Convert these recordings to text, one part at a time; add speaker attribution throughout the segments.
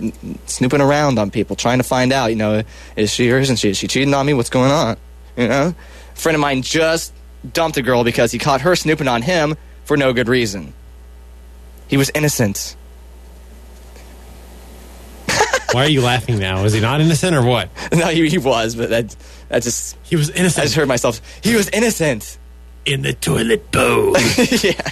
Speaker 1: snooping around on people, trying to find out, is she or isn't she? Is she cheating on me? What's going on? A friend of mine just dumped a girl because he caught her snooping on him for no good reason. He was innocent.
Speaker 2: Why are you laughing now? Was he not innocent or what?
Speaker 1: No, he was, but that just...
Speaker 2: He was innocent.
Speaker 1: I just heard myself. He was innocent.
Speaker 2: In the toilet bowl.
Speaker 1: Yeah.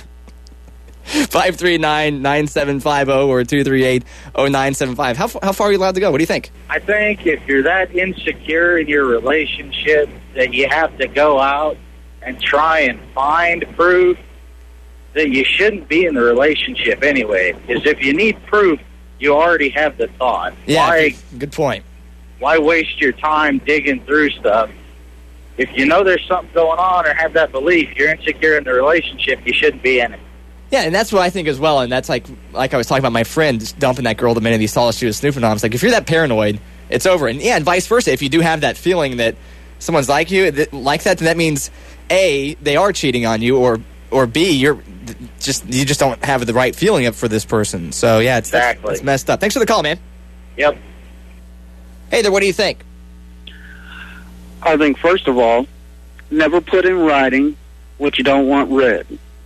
Speaker 1: 539-9750 or 238-0975. How far are you allowed to go? What do you think?
Speaker 3: I think if you're that insecure in your relationship that you have to go out and try and find proof, that you shouldn't be in the relationship anyway. Because if you need proof, you already have the thought.
Speaker 1: Yeah, good point.
Speaker 3: Why waste your time digging through stuff? If you know there's something going on or have that belief, you're insecure in the relationship, you shouldn't be in it.
Speaker 1: Yeah, and that's what I think as well, and that's like I was talking about my friend just dumping that girl the minute he saw she was snooping on him. It's like, if you're that paranoid, it's over. And yeah, and vice versa. If you do have that feeling that someone's like you, like that, then that means, A, they are cheating on you, or B, you just don't have the right feeling for this person. So yeah, it's messed up. Thanks for the call, man.
Speaker 3: Yep.
Speaker 1: Hey there, what do you think?
Speaker 4: I think, first of all, never put in writing what you don't want read.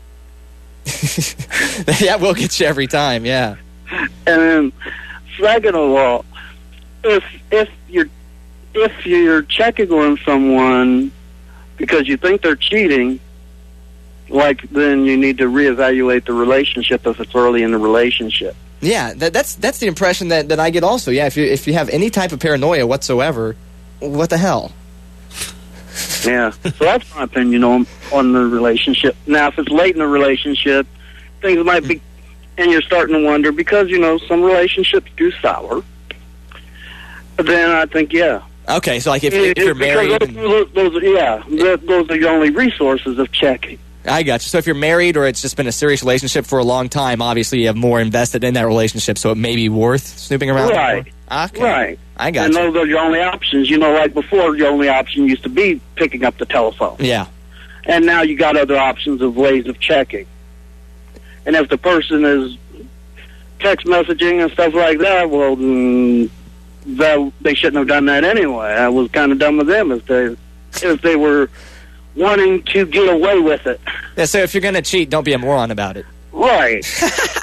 Speaker 1: That will get you every time, yeah.
Speaker 4: And then, second of all, if you're checking on someone because you think they're cheating, then you need to reevaluate the relationship if it's early in the relationship.
Speaker 1: Yeah, that's the impression that I get also. Yeah, if you have any type of paranoia whatsoever, what the hell?
Speaker 4: Yeah, so that's my opinion on the relationship. Now, if it's late in the relationship, things might be, and you're starting to wonder, because, some relationships do sour, then I think, yeah.
Speaker 1: Okay, so like if you're married...
Speaker 4: Those are the only resources of checking.
Speaker 1: I got you. So if you're married or it's just been a serious relationship for a long time, obviously you have more invested in that relationship, so it may be worth snooping around.
Speaker 4: Right.
Speaker 1: Okay.
Speaker 4: Right.
Speaker 1: I got
Speaker 4: you.
Speaker 1: And
Speaker 4: those are your only options. Like before, your only option used to be picking up the telephone.
Speaker 1: Yeah.
Speaker 4: And now you got other options of ways of checking. And if the person is text messaging and stuff like that, well, they shouldn't have done that anyway. I was kind of dumb of them if they were wanting to get away with it.
Speaker 1: Yeah, so if you're going to cheat, don't be a moron about it.
Speaker 4: Right.